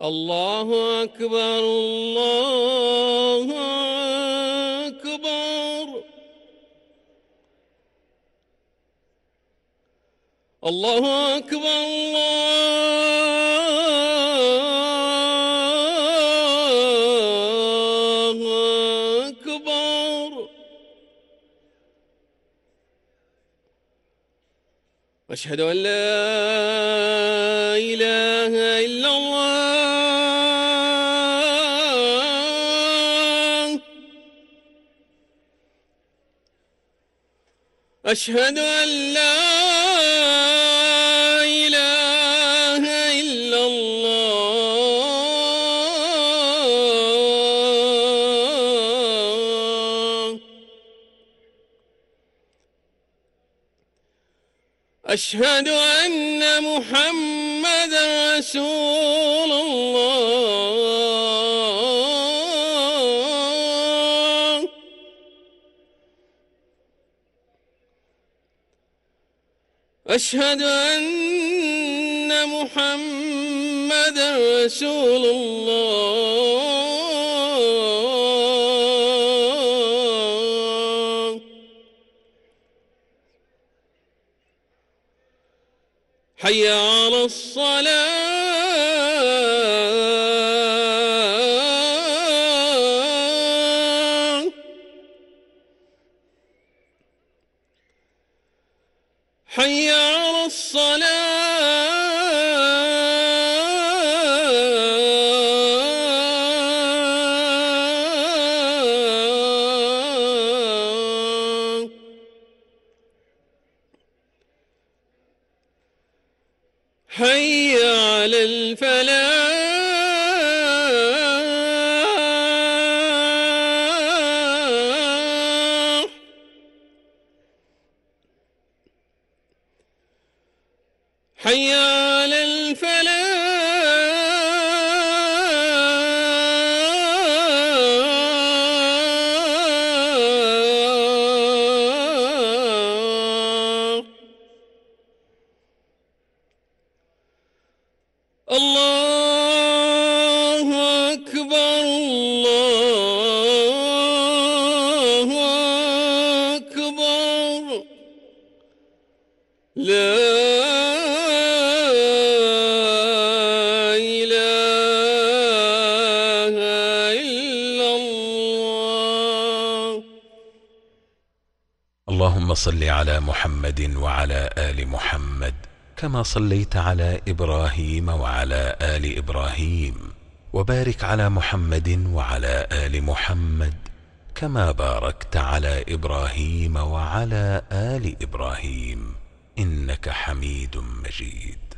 الله أكبر الله أكبر الله أكبر الله أكبر أشهد أن لا إله إلا الله أشهد أن لا إله إلا الله أشهد أن محمدًا رسول الله أشهد أن محمدًا رسول الله حي على الصلاة حي على الصلاة حي على الفلاح حي على الفلاح الله أكبر الله أكبر لا إله إلا الله. اللهم صل على محمد وعلى آل محمد كما صليت على إبراهيم وعلى آل إبراهيم، وبارك على محمد وعلى آل محمد كما باركت على إبراهيم وعلى آل إبراهيم إنك حميد مجيد.